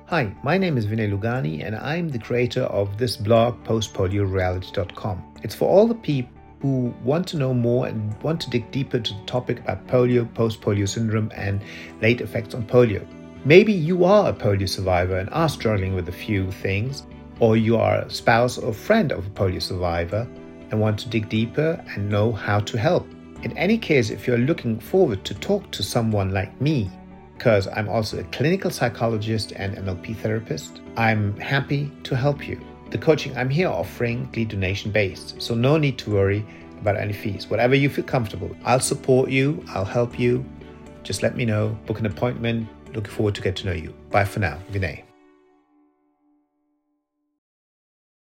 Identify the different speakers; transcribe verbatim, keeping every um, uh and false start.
Speaker 1: Hi, my name is Vinay Lugani and I'm the creator of this blog, post polio reality dot com. It's for all the people who want to know more and want to dig deeper to the topic about polio, post-polio syndrome and late effects on polio. Maybe you are a polio survivor and are struggling with a few things, or you are a spouse or friend of a polio survivor and want to dig deeper and know how to help. In any case, if you're looking forward to talk to someone like me, because I'm also a clinical psychologist and N L P therapist, I'm happy to help you. The coaching I'm here offering is donation based, so no need to worry about any fees. Whatever you feel comfortable, I'll support you, I'll help you. Just let me know, book an appointment. Looking forward to get to know you. Bye for now, Vinay.